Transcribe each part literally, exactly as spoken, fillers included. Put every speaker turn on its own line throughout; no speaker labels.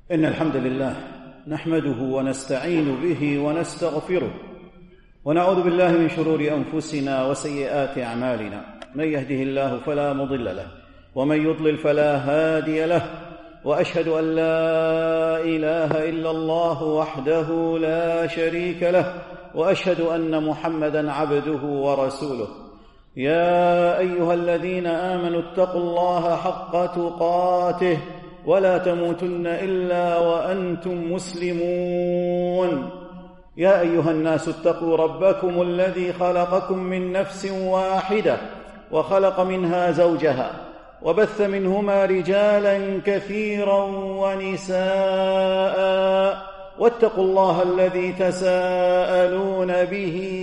إن الحمد لله نحمده ونستعين به ونستغفره ونعوذ بالله من شرور أنفسنا وسيئات أعمالنا. من يهده الله فلا مضل له ومن يضلل فلا هادي له، وأشهد أن لا إله إلا الله وحده لا شريك له، وأشهد أن محمدًا عبده ورسوله. يا أيها الذين آمنوا اتقوا الله حق تقاته ولا تموتن إلا وأنتم مسلمون. يا أيها الناس اتقوا ربكم الذي خلقكم من نفس واحدة وخلق منها زوجها وبث منهما رجالا كثيرا ونساء، واتقوا الله الذي تساءلون به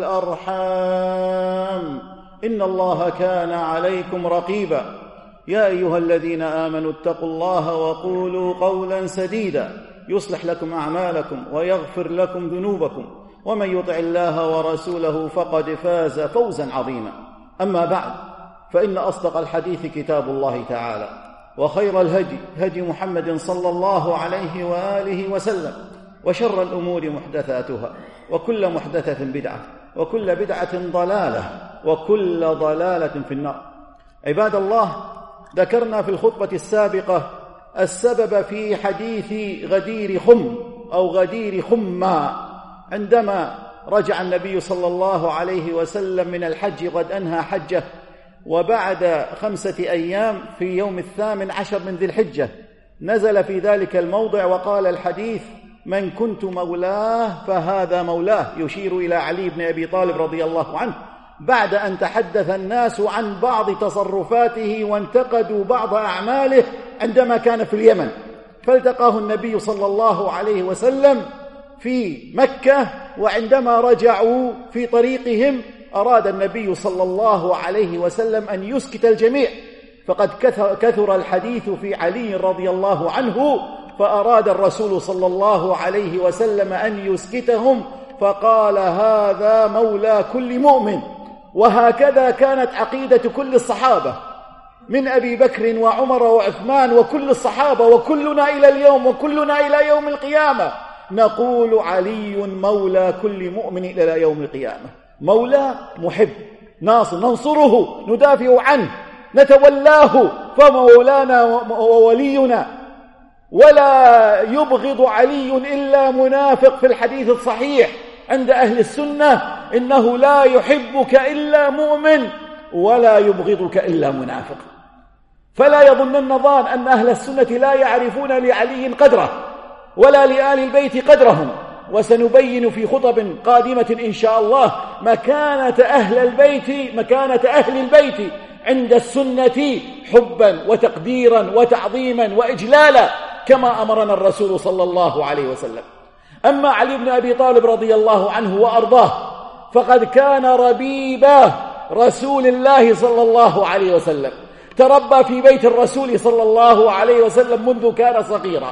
والأرحام إن الله كان عليكم رقيبا. يا أيها الذين آمنوا اتقوا الله وقولوا قولا سديدا يصلح لكم أعمالكم ويغفر لكم ذنوبكم، ومن يطع الله ورسوله فقد فاز فوزا عظيما. أما بعد، فإن أصدق الحديث كتاب الله تعالى، وخير الهدي هدي محمد صلى الله عليه وآله وسلم، وشر الأمور محدثاتها، وكل محدثة بدعة، وكل بدعة ضلالة، وكل ضلالة في النار. عباد الله، ذكرنا في الخطبة السابقة السبب في حديث غدير خم أو غدير خمّا، عندما رجع النبي صلى الله عليه وسلم من الحج قد أنهى حجه، وبعد خمسة أيام في يوم الثامن عشر من ذي الحجة نزل في ذلك الموضع وقال الحديث: من كنت مولاه فهذا مولاه، يشير إلى علي بن أبي طالب رضي الله عنه، بعد أن تحدث الناس عن بعض تصرفاته وانتقدوا بعض أعماله عندما كان في اليمن، فالتقاه النبي صلى الله عليه وسلم في مكة، وعندما رجعوا في طريقهم أراد النبي صلى الله عليه وسلم أن يسكت الجميع، فقد كثر الحديث في علي رضي الله عنه، فأراد الرسول صلى الله عليه وسلم أن يسكتهم، فقال: هذا مولى كل مؤمن. وهكذا كانت عقيدة كل الصحابة من أبي بكر وعمر وعثمان وكل الصحابة، وكلنا إلى اليوم وكلنا إلى يوم القيامة نقول: علي مولى كل مؤمن إلى يوم القيامة. مولى محب ناصر، ننصره، ندافع عنه، نتولاه، فمولانا وولينا. ولا يبغض علي إلا منافق، في الحديث الصحيح عند أهل السنة: إنه لا يحبك إلا مؤمن ولا يبغضك إلا منافق. فلا يظنن ظان أن أهل السنة لا يعرفون لعلي قدره ولا لآل البيت قدرهم، وسنبين في خطب قادمة إن شاء الله مكانة أهل البيت مكانة أهل البيت عند السنة حبا وتقديرا وتعظيما وإجلالا، كما أمرنا الرسول صلى الله عليه وسلم. أما علي بن أبي طالب رضي الله عنه وأرضاه، فقد كان ربيب رسول الله صلى الله عليه وسلم، تربى في بيت الرسول صلى الله عليه وسلم منذ كان صغيرا،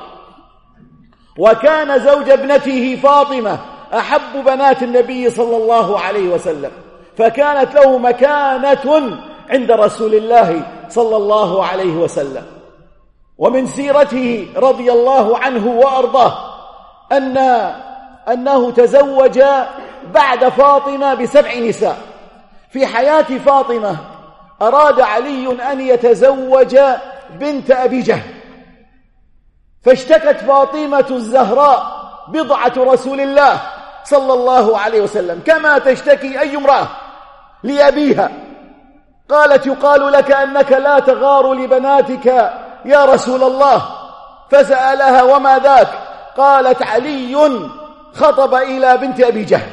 وكان زوج ابنته فاطمة أحب بنات النبي صلى الله عليه وسلم، فكانت له مكانة عند رسول الله صلى الله عليه وسلم. ومن سيرته رضي الله عنه وأرضاه أن أنه تزوج بعد فاطمة بسبع نساء. في حياة فاطمة أراد علي أن يتزوج بنت أبي جهل، فاشتكت فاطمة الزهراء بضعة رسول الله صلى الله عليه وسلم كما تشتكي أي امرأة لأبيها، قالت: يقال لك أنك لا تغار لبناتك يا رسول الله. فسألها: وما ذاك؟ قالت: علي خطب إلى بنت أبي جهل.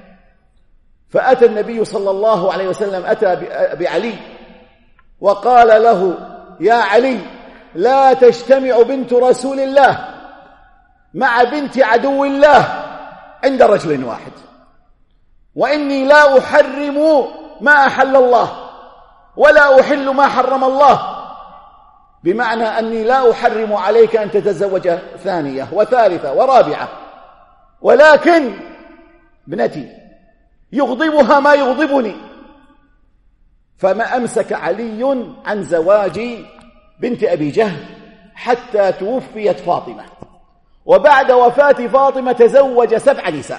فأتى النبي صلى الله عليه وسلم أتى بعلي وقال له: يا علي، لا تجتمع بنت رسول الله مع بنت عدو الله عند رجل واحد، وإني لا أحرم ما أحل الله ولا أحل ما حرم الله، بمعنى أني لا أحرم عليك أن تتزوج ثانية وثالثة ورابعة، ولكن ابنتي يغضبها ما يغضبني. فما أمسك علي عن زواج بنت أبي جهل حتى توفيت فاطمة. وبعد وفاة فاطمة تزوج سبع نساء.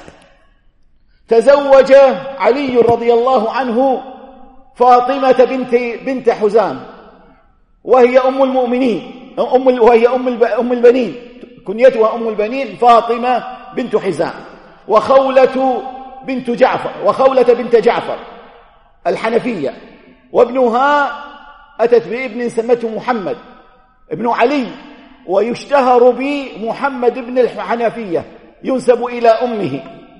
تزوج علي رضي الله عنه فاطمة بنت بنت حزام، وهي أم المؤمنين، أم وهي أم أم البنين، كنيتها أم البنين فاطمة بنت حزام، وخولة بنت جعفر وخولة بنت جعفر الحنفية، وابنها أتت بابن سمته محمد ابن علي، ويشتهر بمحمد بن الحنفية ينسب إلى أمه.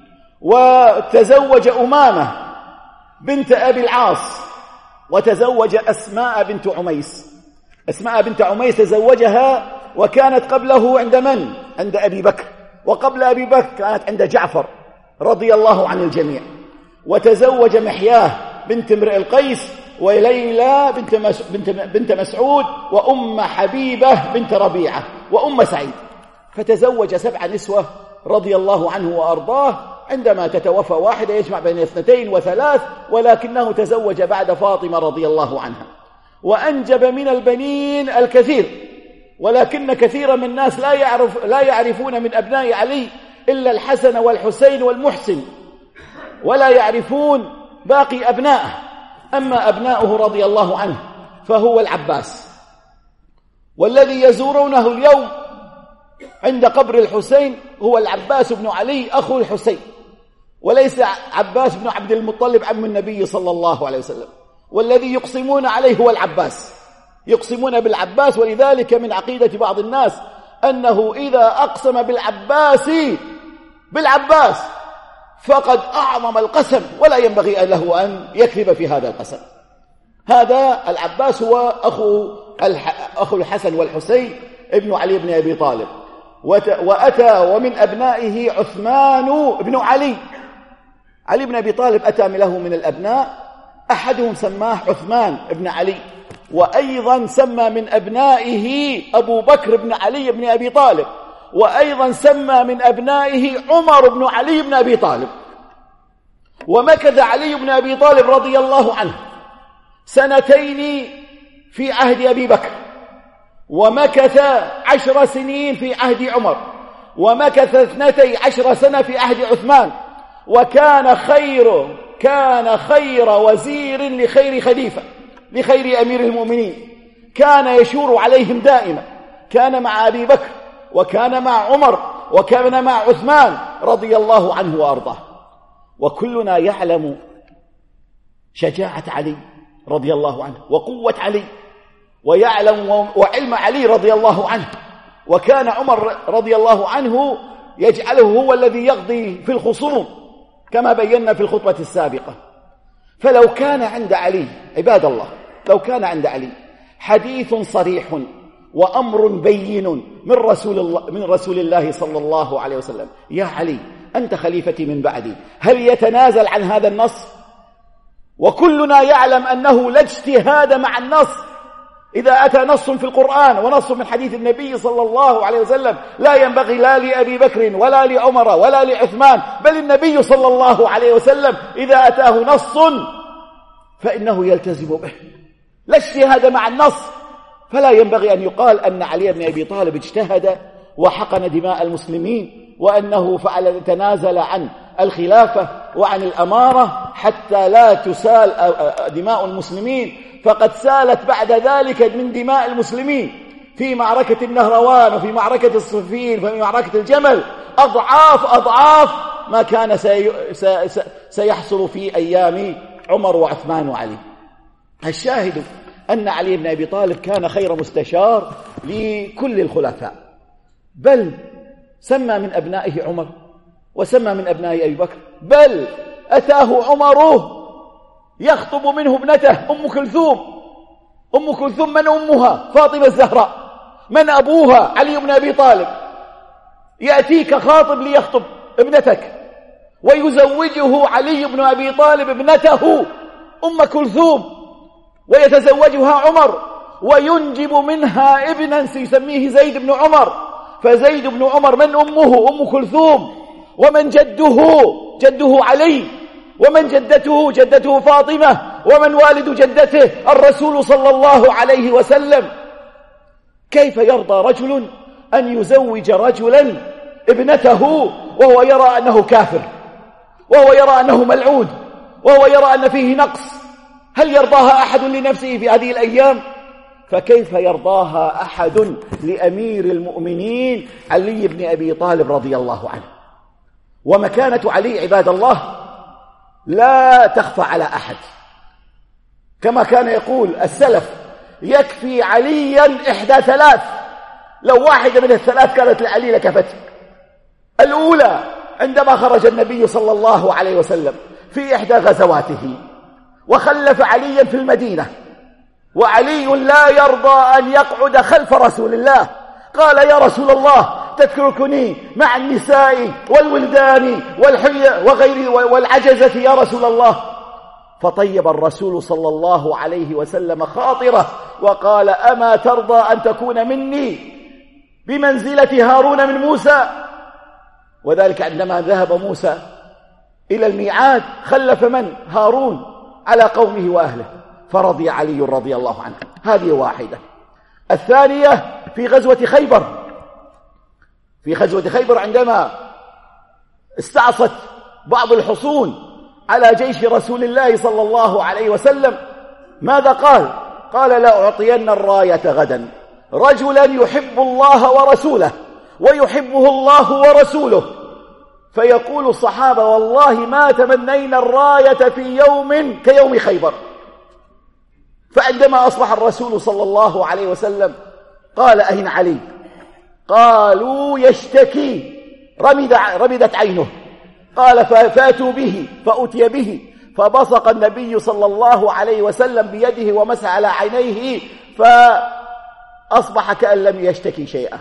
وتزوج أمامة بنت أبي العاص، وتزوج أسماء بنت عميس. أسماء بنت عميس تزوجها وكانت قبله عند من؟ عند أبي بكر، وقبل أبي بكر كانت عند جعفر رضي الله عن الجميع. وتزوج محياه بنت امرئ القيس، وليلى بنت, مس... بنت... بنت مسعود، وأم حبيبة بنت ربيعة، وأم سعيد. فتزوج سبع نسوة رضي الله عنه وأرضاه. عندما تتوفى واحدة يجمع بين اثنتين وثلاث، ولكنه تزوج بعد فاطمة رضي الله عنها، وأنجب من البنين الكثير. ولكن كثيرا من الناس لا يعرف لا يعرفون من أبناء علي إلا الحسن والحسين والمحسن، ولا يعرفون باقي أبنائه. أما أبناؤه رضي الله عنه فهو العباس، والذي يزورونه اليوم عند قبر الحسين هو العباس بن علي أخو الحسين، وليس عباس بن عبد المطلب عم النبي صلى الله عليه وسلم. والذي يقسمون عليه هو العباس، يقسمون بالعباس. ولذلك من عقيدة بعض الناس أنه إذا أقسم بالعباس بالعباس فقد أعظم القسم، ولا ينبغي له أن يكذب في هذا القسم. هذا العباس هو أخو, أخو الحسن والحسين ابن علي بن أبي طالب. وأتى ومن أبنائه عثمان بن علي. علي بن أبي طالب أتى له من الأبناء، أحدهم سماه عثمان بن علي، وأيضا سمى من أبنائه أبو بكر بن علي بن أبي طالب، وأيضا سمى من أبنائه عمر بن علي بن أبي طالب. ومكث علي بن أبي طالب رضي الله عنه سنتين في عهد أبي بكر، ومكث عشر سنين في عهد عمر، ومكث اثنتي عشر سنة في عهد عثمان. وكان خير كان خير وزير لخير خليفة، لخير أمير المؤمنين، كان يشور عليهم دائما. كان مع أبي بكر، وكان مع عمر، وكان مع عثمان رضي الله عنه وأرضاه. وكلنا يعلم شجاعة علي رضي الله عنه، وقوة علي، ويعلم وعلم علي رضي الله عنه. وكان عمر رضي الله عنه يجعله هو الذي يقضي في الخصوم كما بينا في الخطبة السابقة. فلو كان عند علي، عباد الله، لو كان عند علي حديث صريح وأمر بين من رسول الله من رسول الله صلى الله عليه وسلم: يا علي أنت خليفتي من بعدي، هل يتنازل عن هذا النص؟ وكلنا يعلم أنه لا اجتهاد مع النص. إذا أتى نص في القرآن ونص من حديث النبي صلى الله عليه وسلم لا ينبغي لا لأبي بكر ولا لعمر ولا لعثمان، بل النبي صلى الله عليه وسلم إذا أتاه نص فإنه يلتزم به، لا اجتهاد مع النص. فلا ينبغي أن يقال أن علي بن أبي طالب اجتهد وحقن دماء المسلمين، وأنه فعل تنازل عن الخلافة وعن الأمارة حتى لا تسال دماء المسلمين، فقد سالت بعد ذلك من دماء المسلمين في معركة النهروان، وفي معركة الصفين، وفي معركة الجمل أضعاف أضعاف ما كان سيحصل في أيام عمر وعثمان وعلي. الشاهد أن علي بن أبي طالب كان خير مستشار لكل الخلفاء، بل سمى من أبنائه عمر، وسمى من أبناء أبي بكر، بل أتاه عمر يخطب منه ابنته أم كلثوم. أم كلثوم من أمها؟ فاطمة الزهراء. من أبوها؟ علي بن أبي طالب. يأتيك خاطب ليخطب ابنتك، ويزوجه علي بن أبي طالب ابنته أم كلثوم، ويتزوجها عمر، وينجب منها ابنا سيسميه زيد بن عمر. فزيد بن عمر من أمه؟ أم كلثوم. ومن جده؟ جده علي. ومن جدته؟ جدته فاطمة. ومن والد جدته؟ الرسول صلى الله عليه وسلم. كيف يرضى رجل أن يزوج رجلا
ابنته وهو يرى أنه كافر، وهو يرى أنه ملعون، وهو يرى أن فيه نقص. هل يرضاها أحد لنفسه في هذه الأيام؟ فكيف يرضاها أحد لأمير المؤمنين علي بن أبي طالب رضي الله عنه؟ ومكانة علي عباد الله لا تخفى على أحد، كما كان يقول السلف: يكفي عليا إحدى ثلاث، لو واحدة من الثلاث كانت لعلي لكفته. الأولى عندما خرج النبي صلى الله عليه وسلم في إحدى غزواته وخلف عليا في المدينة، وعلي لا يرضى أن يقعد خلف رسول الله، قال: يا رسول الله تتركني مع النساء والولدان والحية وغيره والعجزة يا رسول الله؟ فطيب الرسول صلى الله عليه وسلم خاطره وقال: أما ترضى أن تكون مني بمنزلة هارون من موسى؟ وذلك عندما ذهب موسى إلى الميعاد خلف من؟ هارون على قومه وأهله، فرضي علي رضي الله عنه. هذه واحدة. الثانية في غزوة خيبر، في غزوة خيبر عندما استعصت بعض الحصون على جيش رسول الله صلى الله عليه وسلم، ماذا قال؟ قال: لا أعطين الراية غدا رجلا يحب الله ورسوله ويحبه الله ورسوله. فيقول الصحابة: والله ما تمنينا الراية في يوم كيوم خيبر. فعندما أصبح الرسول صلى الله عليه وسلم قال: أين علي؟ قالوا: يشتكي، رمد رمدت عينه. قال: فاتوا به، فأتي به، فبصق النبي صلى الله عليه وسلم بيده ومسح على عينيه، فأصبح كأن لم يشتكي شيئا،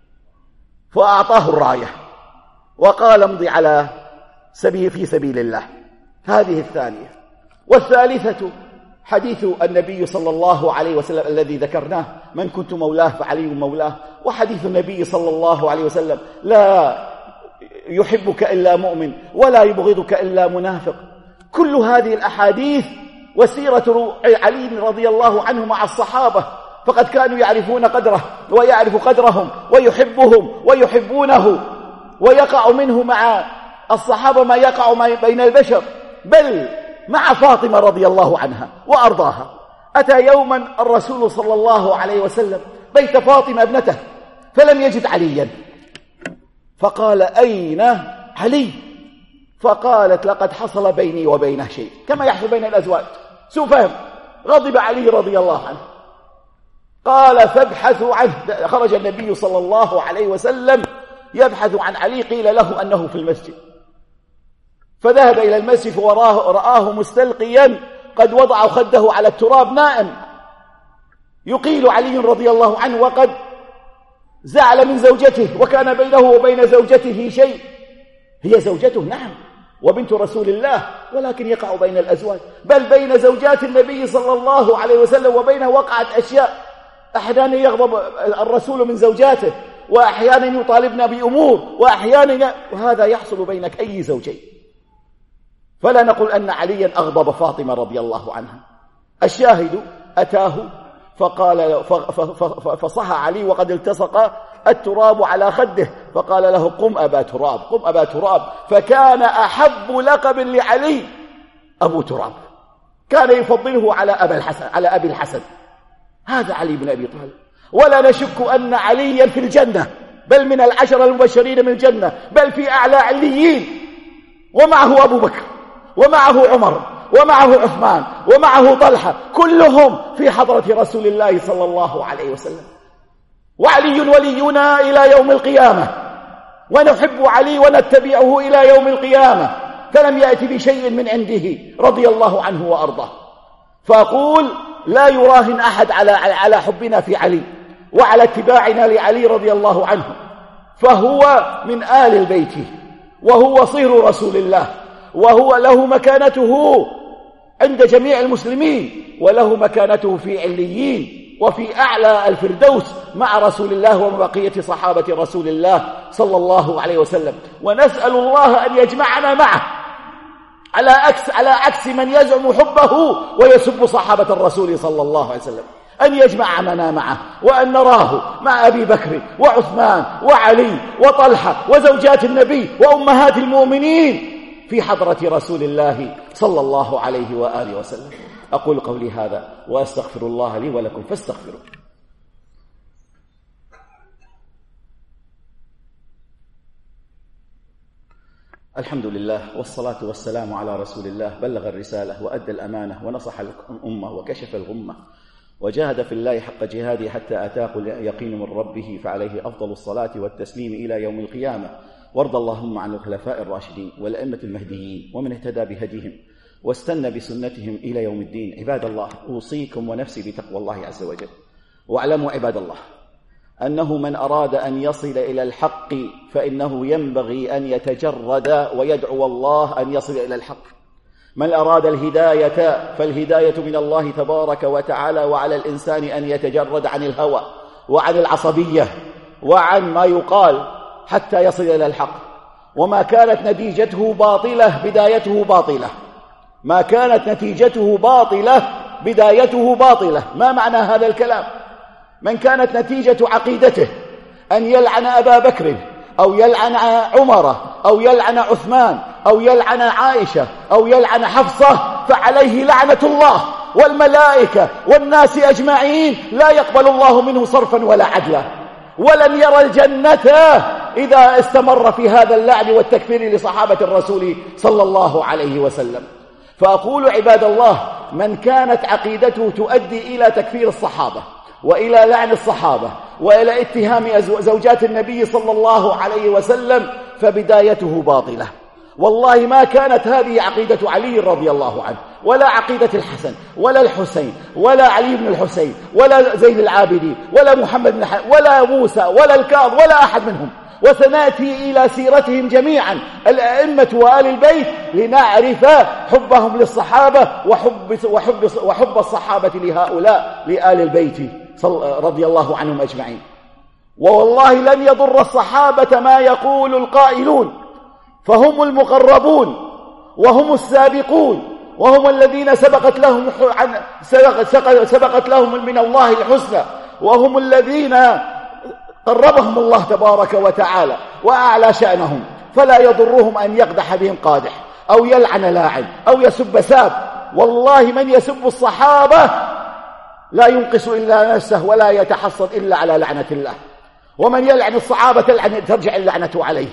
فأعطاه الراية وقال: امضي على سبيل في سبيل الله. هذه الثانية. والثالثة حديث النبي صلى الله عليه وسلم الذي ذكرناه: من كنت مولاه فعلي مولاه. وحديث النبي صلى الله عليه وسلم: لا يحبك إلا مؤمن ولا يبغضك إلا منافق. كل هذه الأحاديث وسيرة علي رضي الله عنه مع الصحابة، فقد كانوا يعرفون قدره ويعرف قدرهم ويحبهم ويحبونه، ويقع منه مع الصحابة ما يقع بين البشر، بل مع فاطمة رضي الله عنها وأرضاها. أتى يوما الرسول صلى الله عليه وسلم بيت فاطمة ابنته فلم يجد عليا، فقال: أين علي؟ فقالت: لقد حصل بيني وبينه شيء، كما يحصل بين الأزواج، سوء فهم. غضب علي رضي الله عنه، قال: فابحثوا عنه. خرج النبي صلى الله عليه وسلم يبحث عن علي، قيل له أنه في المسجد، فذهب إلى المسجد وراه رآه مستلقيا قد وضع خده على التراب نائم، يقيل علي رضي الله عنه، وقد زعل من زوجته، وكان بينه وبين زوجته شيء. هي زوجته نعم وبنت رسول الله، ولكن يقع بين الأزواج، بل بين زوجات النبي صلى الله عليه وسلم وبينه وقعت أشياء. أحيانا يغضب الرسول من زوجاته، وأحيانا يطالبنا بأمور، وأحيانا وهذا يحصل بينك أي زوجين. فلا نقول أن عليا أغضب فاطمة رضي الله عنها. الشاهد أتاه فقال فصح علي وقد التصق التراب على خده، فقال له: قم أبا تراب، قم أبا تراب. فكان أحب لقب لعلي أبو تراب، كان يفضله على أبي الحسن على أبي الحسن. هذا علي بن أبي طالب. ولا نشك أن عليا في الجنة، بل من العشر المبشرين من الجنة، بل في أعلى عليين، ومعه أبو بكر ومعه عمر ومعه عثمان ومعه طلحة، كلهم في حضرة رسول الله صلى الله عليه وسلم. وعلي ولينا إلى يوم القيامة، ونحب علي ونتبعه إلى يوم القيامة، فلم يأتي بشيء من عنده رضي الله عنه وأرضاه. فأقول: لا يراهن أحد على على حبنا في علي وعلى اتباعنا لعلي رضي الله عنه، فهو من آل البيت، وهو صهر رسول الله، وهو له مكانته عند جميع المسلمين، وله مكانته في عليين وفي أعلى الفردوس مع رسول الله وبقية صحابة رسول الله صلى الله عليه وسلم. ونسأل الله أن يجمعنا معه على عكس على عكس من يزعم حبه ويسب صحابة الرسول صلى الله عليه وسلم، أن يجمعنا معه وأن نراه مع أبي بكر وعثمان وعلي وطلحة وزوجات النبي وأمهات المؤمنين في حضرة رسول الله صلى الله عليه وآله وسلم. أقول قولي هذا وأستغفر الله لي ولكم فاستغفروا. الحمد لله والصلاة والسلام على رسول الله، بلغ الرسالة وأدى الأمانة ونصح الأمة وكشف الغمة وجاهد في الله حق جهاده حتى أتاه اليقين من ربه، فعليه أفضل الصلاة والتسليم إلى يوم القيامة. وارض اللهم عن الخلفاء الراشدين والأئمة المهديين ومن اهتدى بهديهم واستنى بسنتهم إلى يوم الدين. عباد الله، أوصيكم ونفسي بتقوى الله عز وجل. واعلموا عباد الله أنه من أراد أن يصل إلى الحق فإنه ينبغي أن يتجرد ويدعو الله أن يصل إلى الحق. من أراد الهداية فالهداية من الله تبارك وتعالى، وعلى الإنسان أن يتجرد عن الهوى وعن العصبية وعن ما يقال حتى يصل إلى الحق. وما كانت نتيجته باطلة بدايته باطلة، ما كانت نتيجته باطلة بدايته باطلة. ما معنى هذا الكلام؟ من كانت نتيجة عقيدته أن يلعن أبا بكر أو يلعن عمر أو يلعن عثمان أو يلعن عائشة أو يلعن حفصة فعليه لعنة الله والملائكة والناس أجمعين، لا يقبل الله منه صرفا ولا عدلا، ولن يرى الجنة إذا استمر في هذا اللعن والتكفير لصحابة الرسول صلى الله عليه وسلم. فأقول عباد الله، من كانت عقيدته تؤدي إلى تكفير الصحابة وإلى لعن الصحابة وإلى اتهام زوجات النبي صلى الله عليه وسلم فبدايته باطلة. والله ما كانت هذه عقيدة علي رضي الله عنه، ولا عقيدة الحسن ولا الحسين ولا علي بن الحسين ولا زين العابدين ولا محمد بن حسن ولا موسى ولا الكاظم ولا أحد منهم. وسنأتي إلى سيرتهم جميعا الأئمة وآل البيت لنعرف حبهم للصحابة وحب, وحب, وحب الصحابة لهؤلاء لآل البيت رضي الله عنهم أجمعين. والله لن يضر الصحابة ما يقول القائلون، فهم المقربون وهم السابقون وهم الذين سبقت لهم سبقت لهم من الله الحسنى، وهم الذين قربهم الله تبارك وتعالى وأعلى شأنهم. فلا يضرهم أن يقدح بهم قادح أو يلعن لاعن أو يسب ساب. والله من يسب الصحابة لا ينقص إلا نفسه ولا يتحصد إلا على لعنة الله، ومن يلعن الصحابة ترجع اللعنة عليه.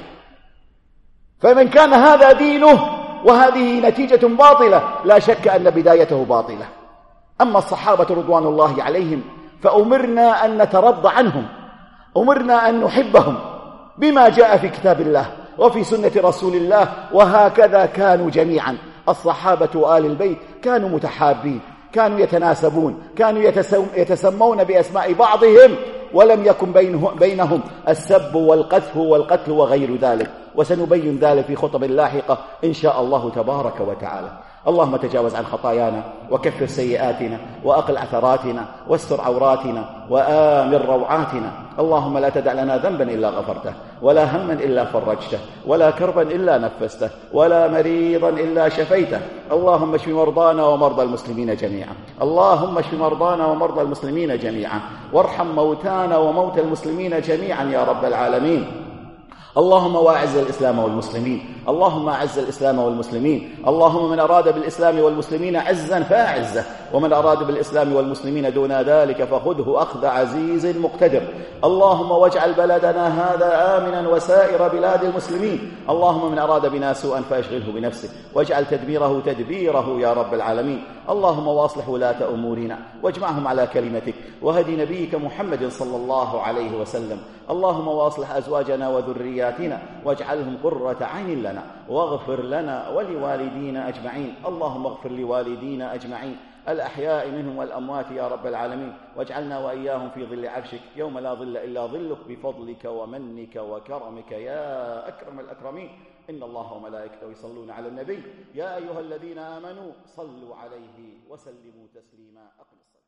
فمن كان هذا دينه وهذه نتيجة باطلة لا شك أن بدايته باطلة. أما الصحابة رضوان الله عليهم فأمرنا أن نترضى عنهم، أمرنا أن نحبهم بما جاء في كتاب الله وفي سنة رسول الله. وهكذا كانوا جميعا، الصحابة وآل البيت كانوا متحابين، كانوا يتناسبون، كانوا يتسمون بأسماء بعضهم، ولم يكن بينهم السب والقذف والقتل وغير ذلك. وسنبين ذلك في خطب لاحقة إن شاء الله تبارك وتعالى. اللهم تجاوز عن خطايانا وكفر سيئاتنا وأقل عثراتنا واستر عوراتنا وآمن روعاتنا. اللهم لا تدع لنا ذنبا إلا غفرته، ولا هما إلا فرجته، ولا كربا إلا نفسته، ولا مريضا إلا شفيته. اللهم اشف مرضانا ومرضى المسلمين جميعا، اللهم اشف مرضانا ومرضى المسلمين جميعا، وارحم موتانا وموتى المسلمين جميعا يا رب العالمين. اللهم واعز الإسلام والمسلمين، اللهم أعز الإسلام والمسلمين. اللهم من أراد بالإسلام والمسلمين عزا فأعزه، ومن أراد بالإسلام والمسلمين دون ذلك فخذه أخذ عزيز مقتدر. اللهم واجعل بلدنا هذا آمنا وسائر بلاد المسلمين. اللهم من أراد بنا سوءا فأشغله بنفسه، واجعل تدبيره تدبيره يا رب العالمين. اللهم واصلح ولاة أمورنا واجمعهم على كلمتك وهدي نبيك محمد صلى الله عليه وسلم. اللهم واصلح أزواجنا وذرياتنا واجعلهم قرة عين لنا، واغفر لنا ولوالدينا أجمعين. اللهم اغفر لوالدينا أجمعين الأحياء منهم والأموات يا رب العالمين، واجعلنا وإياهم في ظل عرشك يوم لا ظل إلا ظلك بفضلك ومنك وكرمك يا أكرم الأكرمين. إن الله وملائكته يصلون على النبي يا أيها الذين آمنوا صلوا عليه وسلموا تسليما. أقم الصلاة.